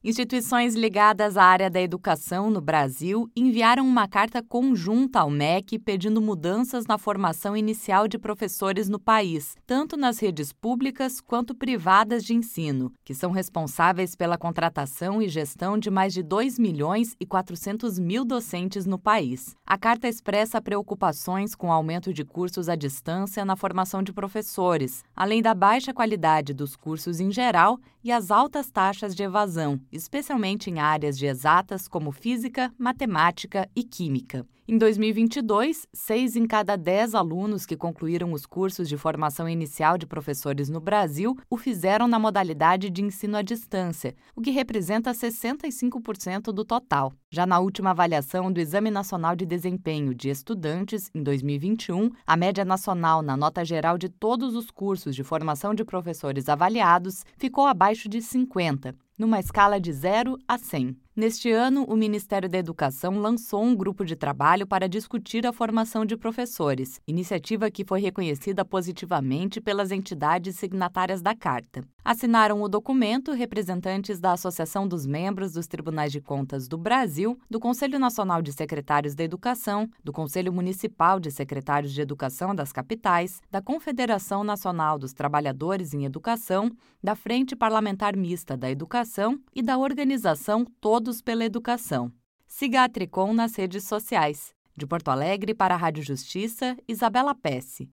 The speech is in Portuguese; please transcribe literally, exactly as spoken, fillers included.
Instituições ligadas à área da educação no Brasil enviaram uma carta conjunta ao M E C pedindo mudanças na formação inicial de professores no país, tanto nas redes públicas quanto privadas de ensino, que são responsáveis pela contratação e gestão de mais de dois milhões e quatrocentos mil docentes no país. A carta expressa preocupações com o aumento de cursos à distância na formação de professores, além da baixa qualidade dos cursos em geral e as altas taxas de evasão, especialmente em áreas de exatas como física, matemática e química. Em dois mil e vinte e dois, seis em cada dez alunos que concluíram os cursos de formação inicial de professores no Brasil o fizeram na modalidade de ensino à distância, o que representa sessenta e cinco por cento do total. Já na última avaliação do Exame Nacional de Desempenho de Estudantes, em dois mil e vinte e um, a média nacional na nota geral de todos os cursos de formação de professores avaliados ficou abaixo de cinquenta, numa escala de zero a cem. Neste ano, o Ministério da Educação lançou um grupo de trabalho para discutir a formação de professores, iniciativa que foi reconhecida positivamente pelas entidades signatárias da Carta. Assinaram o documento representantes da Associação dos Membros dos Tribunais de Contas do Brasil, do Conselho Nacional de Secretários da Educação, do Conselho Municipal de Secretários de Educação das capitais, da Confederação Nacional dos Trabalhadores em Educação, da Frente Parlamentar Mista da Educação e da Organização Todos pela Educação. Siga a Tricom nas redes sociais. De Porto Alegre para a Rádio Justiça, Isabela Pesce.